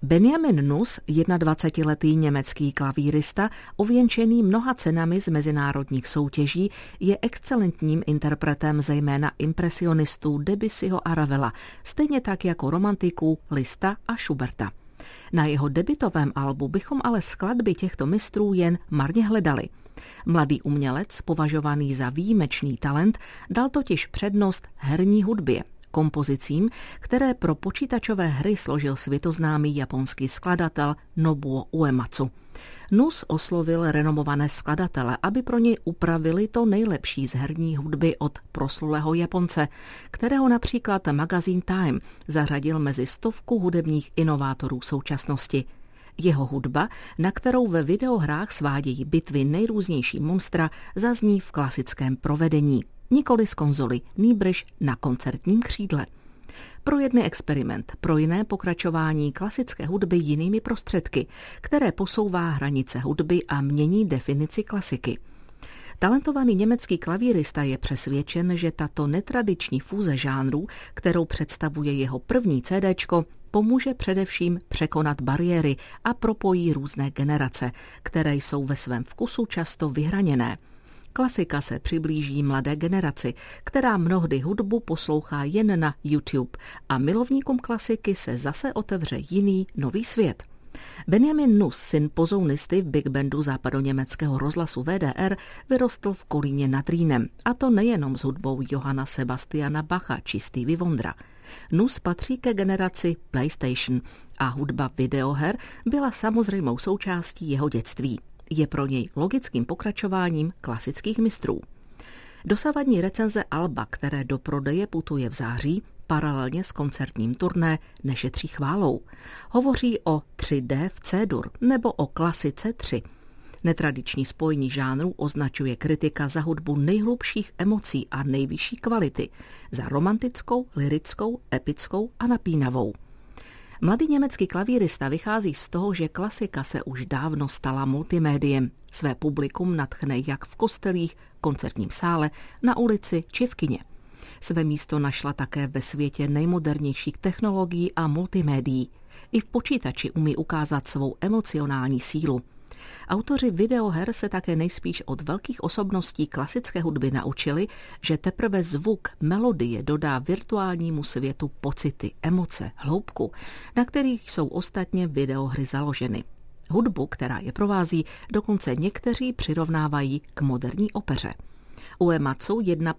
Benjamin Nuss, 21letý německý klavírista, ověnčený mnoha cenami z mezinárodních soutěží, je excelentním interpretem zejména impresionistů Debussyho a Ravela, stejně tak jako romantiků Liszta a Schuberta. Na jeho debutovém albu bychom ale skladby těchto mistrů jen marně hledali. Mladý umělec, považovaný za výjimečný talent, dal totiž přednost herní hudbě, kompozicím, které pro počítačové hry složil světoznámý japonský skladatel Nobuo Uematsu. Nuss oslovil renomované skladatele, aby pro něj upravili to nejlepší z herní hudby od proslulého Japonce, kterého například magazín Time zařadil mezi 100 hudebních inovátorů současnosti. Jeho hudba, na kterou ve videohrách svádějí bitvy nejrůznější monstra, zazní v klasickém provedení. Nikoli z konzoly, nýbrž na koncertním křídle. Pro jedny experiment, pro jiné pokračování klasické hudby jinými prostředky, které posouvá hranice hudby a mění definici klasiky. Talentovaný německý klavírista je přesvědčen, že tato netradiční fúze žánrů, kterou představuje jeho první CDčko, pomůže především překonat bariéry a propojí různé generace, které jsou ve svém vkusu často vyhraněné. Klasika se přiblíží mladé generaci, která mnohdy hudbu poslouchá jen na YouTube a milovníkům klasiky se zase otevře jiný, nový svět. Benjamin Nuss, syn pozounisty v big bandu západoněmeckého rozhlasu WDR, vyrostl v Kolíně nad Rýnem, a to nejenom s hudbou Johanna Sebastiana Bacha či Stevie Wondera. Nuss patří ke generaci PlayStation a hudba videoher byla samozřejmou součástí jeho dětství. Je pro něj logickým pokračováním klasických mistrů. Dosavadní recenze alba, které do prodeje putuje v září, paralelně s koncertním turné nešetří chválou. Hovoří o 3D v C-dur nebo o klasice 3. Netradiční spojení žánrů označuje kritika za hudbu nejhlubších emocí a nejvyšší kvality, za romantickou, lyrickou, epickou a napínavou. Mladý německý klavírista vychází z toho, že klasika se už dávno stala multimédiem. Své publikum nadchne jak v kostelích, koncertním sále, na ulici či v kině. Své místo našla také ve světě nejmodernějších technologií a multimédií. I v počítači umí ukázat svou emocionální sílu. Autoři videoher se také nejspíš od velkých osobností klasické hudby naučili, že teprve zvuk, melodie dodá virtuálnímu světu pocity, emoce, hloubku, na kterých jsou ostatně videohry založeny. Hudbu, která je provází, dokonce někteří přirovnávají k moderní opeře. Uematsu,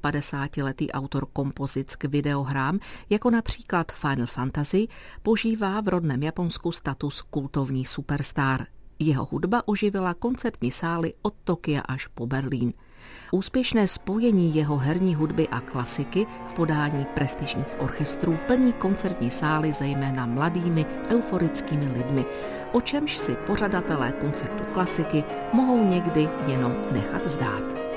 51letý autor kompozic k videohrám, jako například Final Fantasy, požívá v rodném Japonsku status kultovní superstar. Jeho hudba oživila koncertní sály od Tokia až po Berlín. Úspěšné spojení jeho herní hudby a klasiky v podání prestižních orchestrů plní koncertní sály zejména mladými, euforickými lidmi, o čemž si pořadatelé koncertu klasiky mohou někdy jenom nechat zdát.